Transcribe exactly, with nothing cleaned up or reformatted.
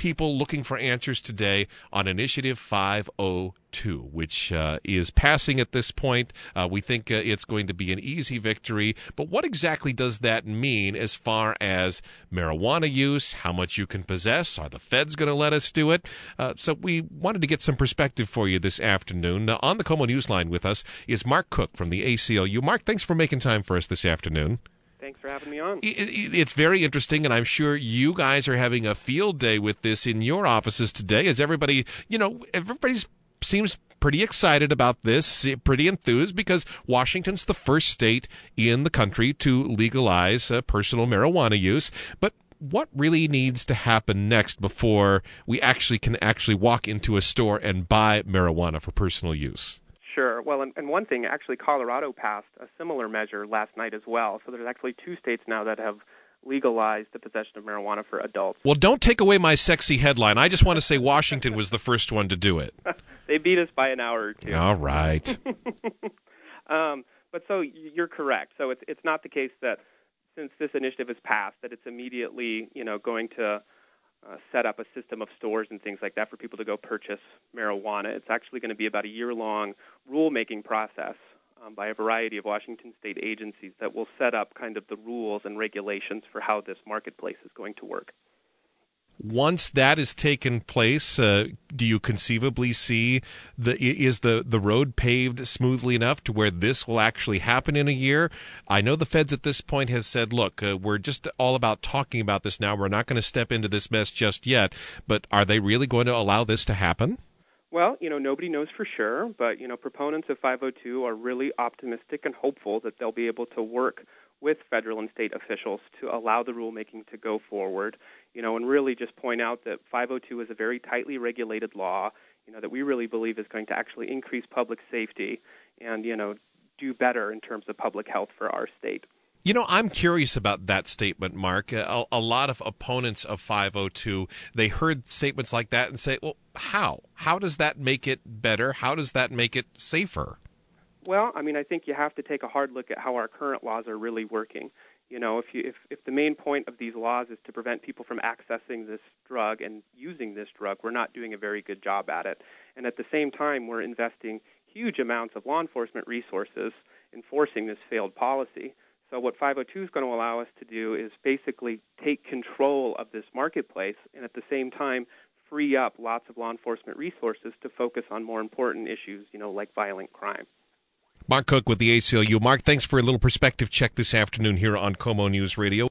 people looking for answers today on Initiative five oh two, which uh, is passing at this point. Uh, we think uh, it's going to be an easy victory. But what exactly does that mean as far as marijuana use, how much you can possess? Are the feds going to let us do it? Uh, so we wanted to get some perspective for you this afternoon. Uh, on the KOMO Newsline with us is Mark Cook from the A C L U. Mark, thanks for making time for us this afternoon. Thanks for having me on. It's very interesting, and I'm sure you guys are having a field day with this in your offices today. As everybody, you know, everybody's seems pretty excited about this, pretty enthused, because Washington's the first state in the country to legalize uh, personal marijuana use. But what really needs to happen next before we actually can actually walk into a store and buy marijuana for personal use? Sure. Well, and, and one thing, actually, Colorado passed a similar measure last night as well. So there's actually two states now that have legalized the possession of marijuana for adults. Well, don't take away my sexy headline. I just want to say Washington was the first one to do it. They beat us by an hour or two. All right. um, but so you're correct. So it's it's not the case that since this initiative has passed that it's immediately, you know, going to uh, set up a system of stores and things like that for people to go purchase marijuana. It's actually going to be about a year-long rulemaking process um, by a variety of Washington state agencies that will set up kind of the rules and regulations for how this marketplace is going to work. Once that has taken place, uh, do you conceivably see the is the, the road paved smoothly enough to where this will actually happen in a year? I know the feds at this point has said, look, uh, we're just all about talking about this now. We're not going to step into this mess just yet. But are they really going to allow this to happen? Well, you know, nobody knows for sure, but, you know, proponents of five oh two are really optimistic and hopeful that they'll be able to work with federal and state officials to allow the rulemaking to go forward, you know, and really just point out that five oh two is a very tightly regulated law, you know, that we really believe is going to actually increase public safety and, you know, do better in terms of public health for our state. You know, I'm curious about that statement, Mark. A, a lot of opponents of five oh two, they heard statements like that and say, well, how? How does that make it better? How does that make it safer? Well, I mean, I think you have to take a hard look at how our current laws are really working. You know, if, you, if if the main point of these laws is to prevent people from accessing this drug and using this drug, we're not doing a very good job at it. And at the same time, we're investing huge amounts of law enforcement resources enforcing this failed policy. So what five oh two is going to allow us to do is basically take control of this marketplace and at the same time free up lots of law enforcement resources to focus on more important issues, you know, like violent crime. Mark Cook with the A C L U. Mark, thanks for a little perspective check this afternoon here on KOMO News Radio.